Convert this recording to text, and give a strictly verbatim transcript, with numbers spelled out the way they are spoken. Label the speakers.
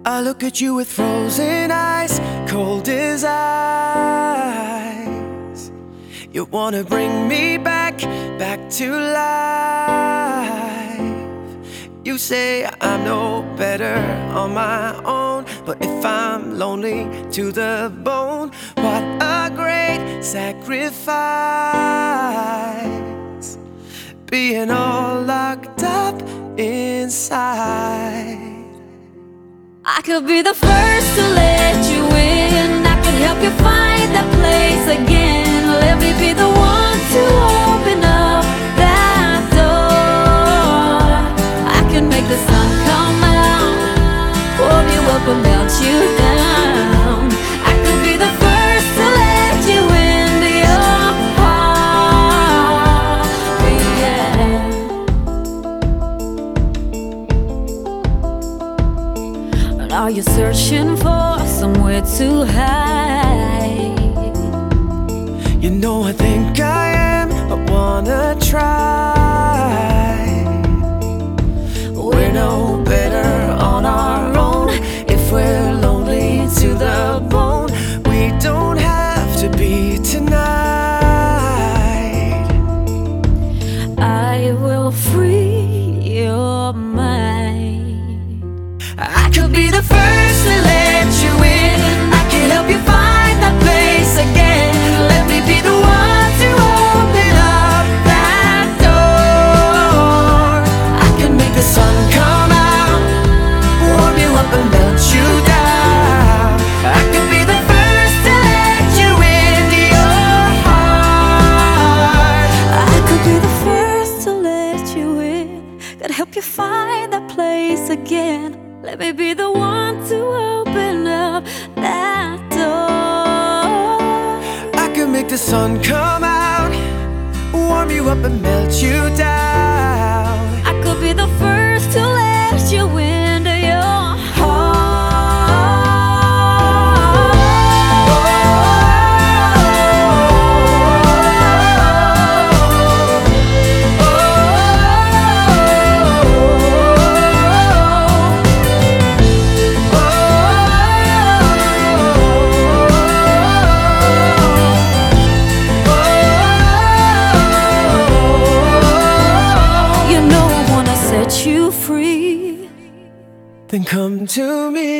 Speaker 1: I look at you with frozen eyes, cold as ice. You wanna bring me back, back to life. You say I'm no better on my own, but if I'm lonely to the bone, what a great sacrifice, being all locked up inside.
Speaker 2: I could be the first to let you in. I could help you find that place again. Let me be the one to open up that door. I can make the sun come out, warm you up and melt you down. I could be the first to let you into your heart, yeah. Are you searching for somewhere to hide?
Speaker 1: You know I think I am, but wanna try. We're no better on our own. If we're lonely to the bone, we don't have to be tonight.
Speaker 2: I will free your mind.
Speaker 1: I could be the first to let you in. I can help you find that place again. Let me be the one to open up that door. I can make the sun come out, warm you up and melt you down. I could be the first to let you into your heart.
Speaker 2: I could be the first to let you in. Could help you find that place again. Let me be the one to open up that door.
Speaker 1: I can make the sun come out, warm you up and melt you down.
Speaker 2: I could be the first to let you into your heart.
Speaker 1: You free, then come to me.